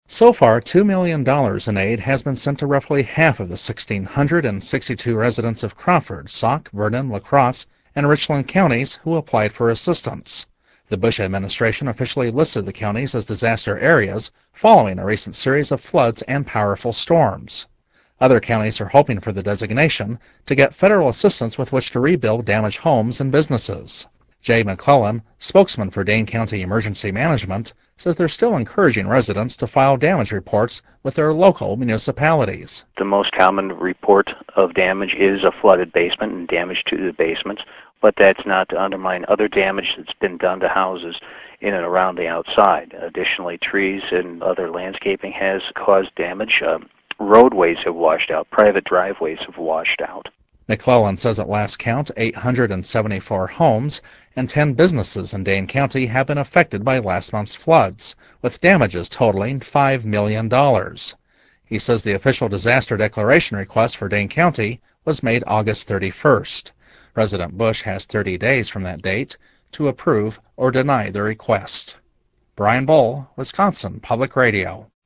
So far, $2 million in aid has been sent to roughly half of the 1,662 residents of Crawford, Sauk, Vernon, La Crosse, and Richland counties who applied for assistance. The Bush administration officially listed the counties as disaster areas following a recent series of floods and powerful storms. Other counties are hoping for the designation to get federal assistance with which to rebuild damaged homes and businesses. Jay McClellan, spokesman for Dane County Emergency Management, says they're still encouraging residents to file damage reports with their local municipalities. The most common report of damage is a flooded basement and damage to the basements, but that's not to undermine other damage that's been done to houses in and around the outside. Additionally, trees and other landscaping has caused damage. Roadways have washed out. Private driveways have washed out. McClellan says at last count, 874 homes and 10 businesses in Dane County have been affected by last month's floods, with damages totaling $5 million. He says the official disaster declaration request for Dane County was made August 31st. President Bush has 30 days from that date to approve or deny the request. Brian Bull, Wisconsin Public Radio.